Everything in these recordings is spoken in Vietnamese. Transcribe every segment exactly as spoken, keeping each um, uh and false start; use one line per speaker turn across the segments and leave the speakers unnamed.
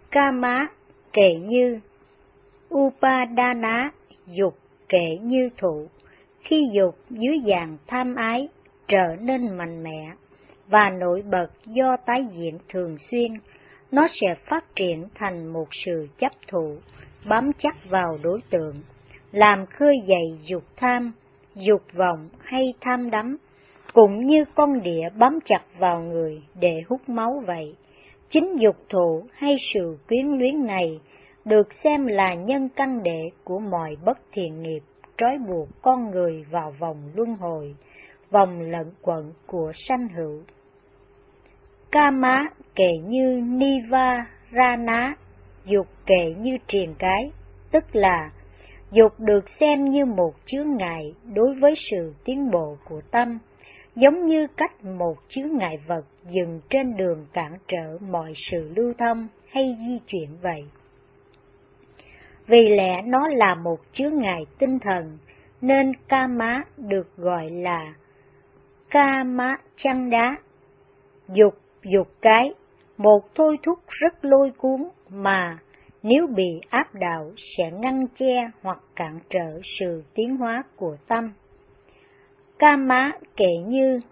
Kama kệ như, Upadana dục kệ như thụ. Khi dục dưới dạng tham ái trở nên mạnh mẽ và nổi bật do tái diễn thường xuyên, nó sẽ phát triển thành một sự chấp thụ, bám chắc vào đối tượng, làm khơi dậy dục tham, dục vọng hay tham đắm, cũng như con đĩa bám chặt vào người để hút máu vậy. Chính dục thụ hay sự quyến luyến này được xem là nhân căn đệ của mọi bất thiện nghiệp, trói buộc con người vào vòng luân hồi, vòng lẩn quẩn của sanh hữu. Kama kệ như Nivarana, dục kệ như triền cái, tức là dục được xem như một chướng ngại đối với sự tiến bộ của tâm, giống như cách một chướng ngại vật dừng trên đường cản trở mọi sự lưu thông hay di chuyển vậy. Vì lẽ nó là một chướng ngại tinh thần, nên Kama được gọi là Kama chăng đá, dục dục cái, một thôi thúc rất lôi cuốn mà nếu bị áp đảo sẽ ngăn che hoặc cản trở sự tiến hóa của tâm. Kama kệ như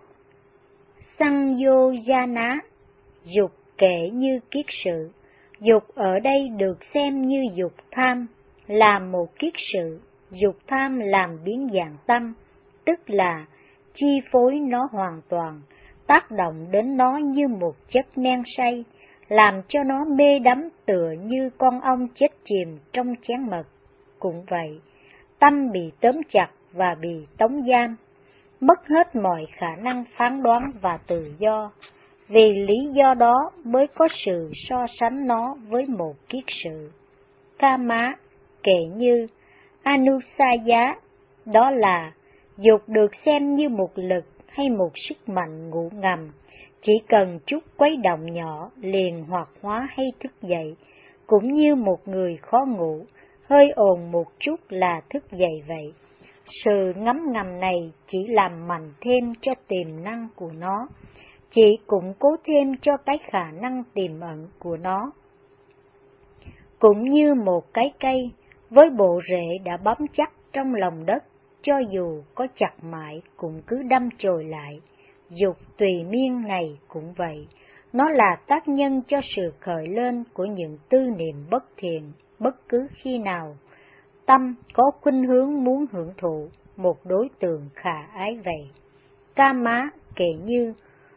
Sangyojana, dục kệ như kiết sự. Dục ở đây được xem như dục tham, làm một kiết sự. Dục tham làm biến dạng tâm, tức là chi phối nó hoàn toàn, tác động đến nó như một chất men say, làm cho nó mê đắm tựa như con ong chết chìm trong chén mật. Cũng vậy, tâm bị tóm chặt và bị tống giam, mất hết mọi khả năng phán đoán và tự do. Vì lý do đó mới có sự so sánh nó với một kiết sự. Kama kệ như Anusaya, đó là dục được xem như một lực hay một sức mạnh ngủ ngầm, chỉ cần chút quấy động nhỏ liền hoạt hóa hay thức dậy, cũng như một người khó ngủ, hơi ồn một chút là thức dậy vậy. Sự ngấm ngầm này chỉ làm mạnh thêm cho tiềm năng của nó, chỉ củng cố thêm cho cái khả năng tiềm ẩn của nó. Cũng như một cái cây với bộ rễ đã bám chắc trong lòng đất, cho dù có chặt mãi cũng cứ đâm chồi lại. Dục tùy miên này cũng vậy, nó là tác nhân cho sự khởi lên của những tư niệm bất thiện bất cứ khi nào tâm có khuynh hướng muốn hưởng thụ một đối tượng khả ái vậy. Kama kệ như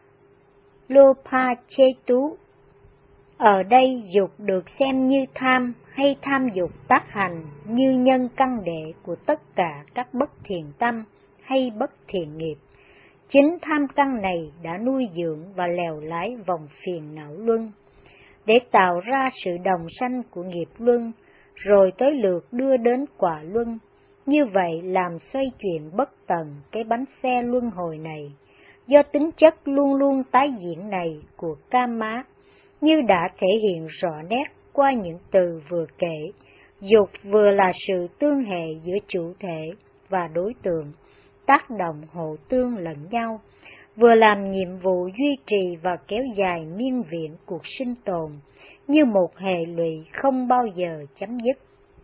Lopachetu, ở đây dục được xem như tham hay tham dục tác hành như nhân căn đệ của tất cả các bất thiện tâm hay bất thiện nghiệp. Chính tham căn này đã nuôi dưỡng và lèo lái vòng phiền não luân, để tạo ra sự đồng sanh của nghiệp luân, rồi tới lượt đưa đến quả luân. Như vậy làm xoay chuyển bất tận cái bánh xe luân hồi này. Do tính chất luôn luôn tái diễn này của Kama, như đã thể hiện rõ nét qua những từ vừa kể, dục vừa là sự tương hệ giữa chủ thể và đối tượng, tác động hộ tương lẫn nhau, vừa làm nhiệm vụ duy trì và kéo dài miên viện cuộc sinh tồn, như một hệ lụy không bao giờ chấm dứt.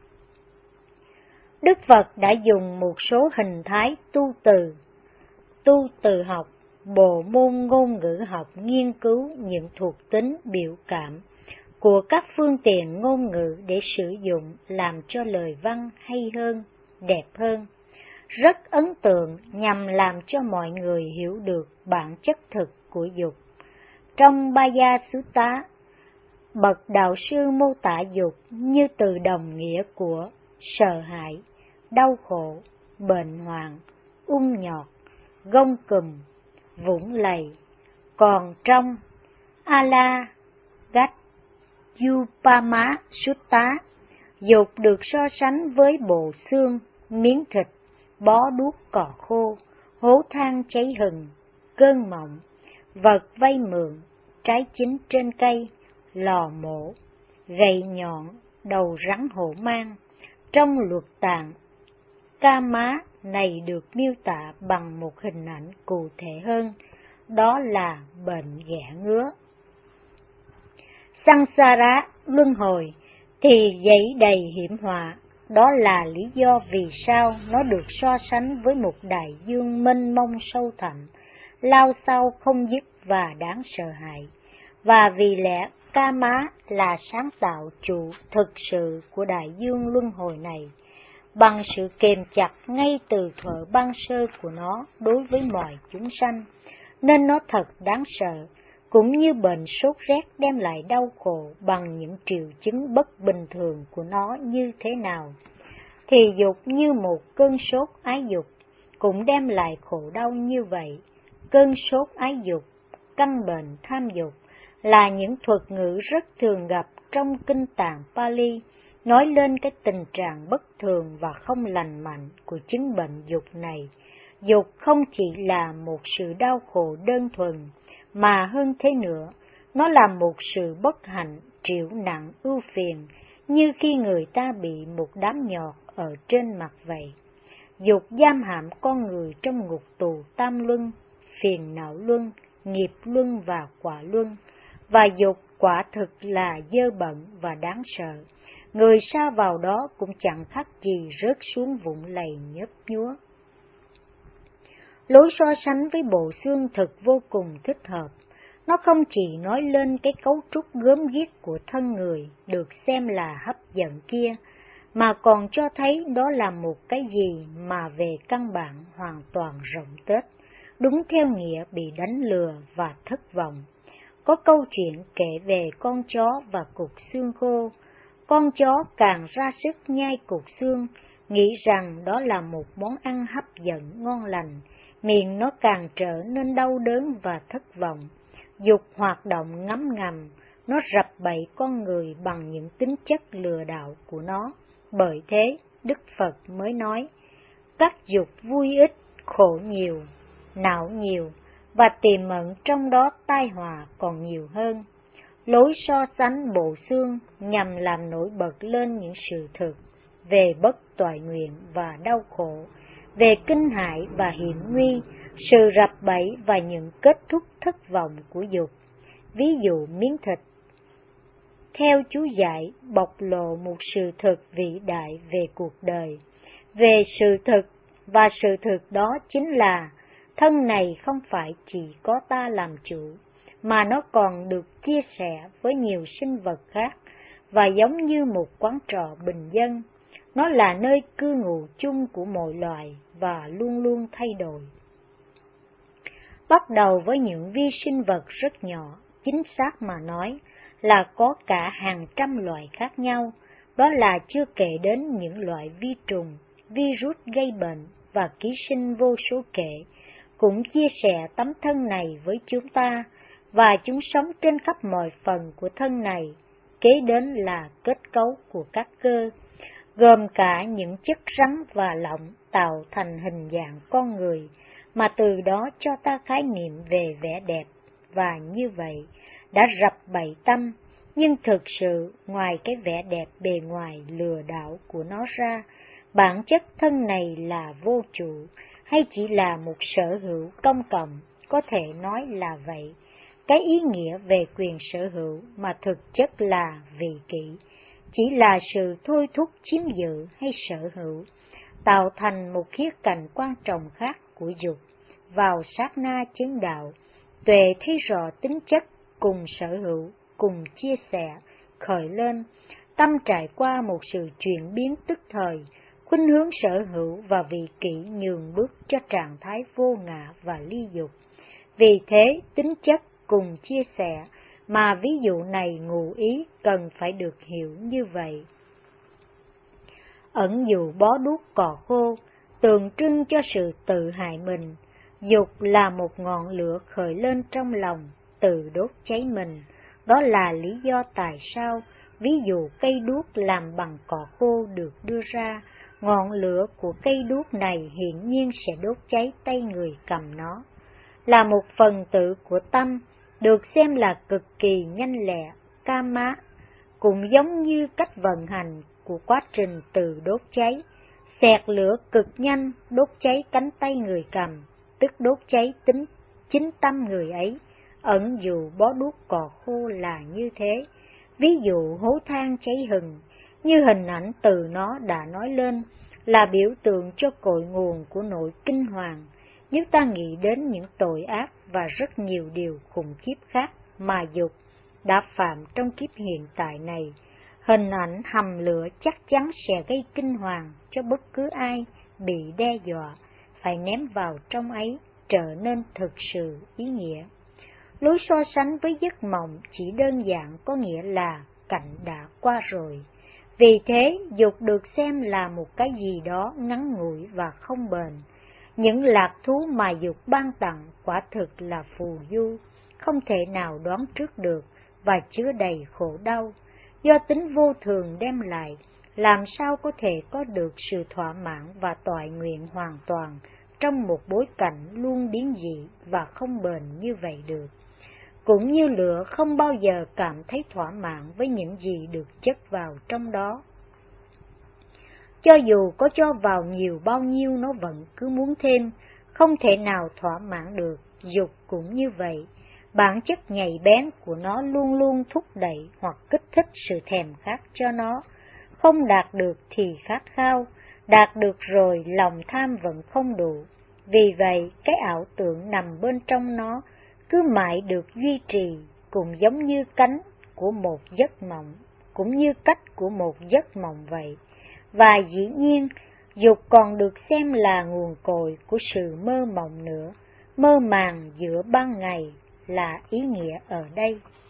Đức Phật đã dùng một số hình thái tu từ, tu từ học, bộ môn ngôn ngữ học nghiên cứu những thuộc tính biểu cảm của các phương tiện ngôn ngữ để sử dụng làm cho lời văn hay hơn, đẹp hơn. Rất ấn tượng nhằm làm cho mọi người hiểu được bản chất thực của dục. Trong Baya Sutta, bậc đạo sư mô tả dục như từ đồng nghĩa của sợ hãi, đau khổ, bệnh hoạn, ung nhọt, gông cùm, vũng lầy. Còn trong Ala Gat Yupama Sutta, dục được so sánh với bộ xương, miếng thịt, bó đuốc cỏ khô, hố than cháy hừng, cơn mộng, vật vay mượn, trái chín trên cây, lò mổ, gậy nhọn, đầu rắn hổ mang. Trong luật tạng, Kama này được miêu tả bằng một hình ảnh cụ thể hơn, đó là bệnh ghẻ ngứa. Sansara luân hồi thì dẫy đầy hiểm họa. Đó là lý do vì sao nó được so sánh với một đại dương mênh mông sâu thẳm, lao xao không dứt và đáng sợ hãi. Và vì lẽ Kama là sáng tạo chủ thực sự của đại dương luân hồi này, bằng sự kềm chặt ngay từ thuở ban sơ của nó đối với mọi chúng sanh, nên nó thật đáng sợ, cũng như bệnh sốt rét đem lại đau khổ bằng những triệu chứng bất bình thường của nó như thế nào, thì dục như một cơn sốt ái dục cũng đem lại khổ đau như vậy. Cơn sốt ái dục, căn bệnh tham dục là những thuật ngữ rất thường gặp trong kinh tạng Pali, nói lên cái tình trạng bất thường và không lành mạnh của chứng bệnh dục này. Dục không chỉ là một sự đau khổ đơn thuần, mà hơn thế nữa, nó là một sự bất hạnh, triệu nặng ưu phiền, như khi người ta bị một đám nhọt ở trên mặt vậy. Dục giam hãm con người trong ngục tù tam luân, phiền não luân, nghiệp luân và quả luân, và dục quả thực là dơ bẩn và đáng sợ. Người sa vào đó cũng chẳng khác gì rớt xuống vũng lầy nhấp nhúa. Lối so sánh với bộ xương thực vô cùng thích hợp. Nó không chỉ nói lên cái cấu trúc gớm ghiếc của thân người được xem là hấp dẫn kia, mà còn cho thấy đó là một cái gì mà về căn bản hoàn toàn rộng tết, đúng theo nghĩa bị đánh lừa và thất vọng. Có câu chuyện kể về con chó và cục xương khô. Con chó càng ra sức nhai cục xương, nghĩ rằng đó là một món ăn hấp dẫn ngon lành, miệng nó càng trở nên đau đớn và thất vọng. Dục hoạt động ngấm ngầm, nó rập bậy con người bằng những tính chất lừa đảo của nó. Bởi thế, Đức Phật mới nói, các dục vui ít, khổ nhiều, não nhiều, và tiềm ẩn trong đó tai họa còn nhiều hơn. Lối so sánh bộ xương nhằm làm nổi bật lên những sự thực về bất toại nguyện và đau khổ, về kinh hại và hiểm nguy, sự rập bẫy và những kết thúc thất vọng của dục. Ví dụ miếng thịt, theo chú giải, bộc lộ một sự thực vĩ đại về cuộc đời, về sự thực, và sự thực đó chính là thân này không phải chỉ có ta làm chủ, mà nó còn được chia sẻ với nhiều sinh vật khác, và giống như một quán trọ bình dân, nó là nơi cư ngụ chung của mọi loài và luôn luôn thay đổi. Bắt đầu với những vi sinh vật rất nhỏ, chính xác mà nói là có cả hàng trăm loại khác nhau, đó là chưa kể đến những loại vi trùng, virus gây bệnh và ký sinh vô số kể, cũng chia sẻ tấm thân này với chúng ta, và chúng sống trên khắp mọi phần của thân này. Kế đến là kết cấu của các cơ, gồm cả những chất rắn và lỏng tạo thành hình dạng con người, mà từ đó cho ta khái niệm về vẻ đẹp, và như vậy đã rập bậy tâm. Nhưng thực sự, ngoài cái vẻ đẹp bề ngoài lừa đảo của nó ra, bản chất thân này là vô chủ, hay chỉ là một sở hữu công cộng, có thể nói là vậy. Cái ý nghĩa về quyền sở hữu mà thực chất là vị kỷ, chỉ là sự thôi thúc chiếm giữ hay sở hữu, tạo thành một khía cạnh quan trọng khác của dục. Vào sát na chứng đạo, tuệ thấy rõ tính chất cùng sở hữu, cùng chia sẻ, khởi lên, tâm trải qua một sự chuyển biến tức thời, khuynh hướng sở hữu và vị kỷ nhường bước cho trạng thái vô ngã và ly dục. Vì thế, tính chất cùng chia sẻ mà ví dụ này ngụ ý cần phải được hiểu như vậy. Ẩn dụ bó đuốc cò khô, tượng trưng cho sự tự hại mình. Dục là một ngọn lửa khởi lên trong lòng, tự đốt cháy mình. Đó là lý do tại sao, ví dụ cây đuốc làm bằng cỏ khô được đưa ra, ngọn lửa của cây đuốc này hiển nhiên sẽ đốt cháy tay người cầm nó. Là một phần tử của tâm, được xem là cực kỳ nhanh lẹ, Kama, cũng giống như cách vận hành của quá trình từ đốt cháy. Xẹt lửa cực nhanh, đốt cháy cánh tay người cầm, tức đốt cháy tính chính tâm người ấy. Ẩn dụ bó đuốc cò khô là như thế, Ví dụ hố than cháy hừng, như hình ảnh từ nó đã nói lên, là biểu tượng cho cội nguồn của nỗi kinh hoàng. Nếu ta nghĩ đến những tội ác và rất nhiều điều khủng khiếp khác mà dục đã phạm trong kiếp hiện tại này, hình ảnh hầm lửa chắc chắn sẽ gây kinh hoàng cho bất cứ ai bị đe dọa, phải ném vào trong ấy trở nên thực sự ý nghĩa. Lối so sánh với giấc mộng chỉ đơn giản có nghĩa là cảnh đã qua rồi. Vì thế, dục được xem là một cái gì đó ngắn ngủi và không bền. Những lạc thú mà dục ban tặng quả thực là phù du, không thể nào đoán trước được và chứa đầy khổ đau. Do tính vô thường đem lại, làm sao có thể có được sự thỏa mãn và toại nguyện hoàn toàn trong một bối cảnh luôn biến dị và không bền như vậy được. Cũng như lửa không bao giờ cảm thấy thỏa mãn với những gì được chất vào trong đó. Cho dù có cho vào nhiều bao nhiêu nó vẫn cứ muốn thêm, không thể nào thỏa mãn được. Dục cũng như vậy, bản chất nhạy bén của nó luôn luôn thúc đẩy hoặc kích thích sự thèm khát cho nó. Không đạt được thì khát khao, đạt được rồi lòng tham vẫn không đủ. Vì vậy, cái ảo tưởng nằm bên trong nó cứ mãi được duy trì, cũng giống như cánh của một giấc mộng, cũng như cách của một giấc mộng vậy. Và dĩ nhiên, dục còn được xem là nguồn cội của sự mơ mộng nữa, mơ màng giữa ban ngày là ý nghĩa ở đây.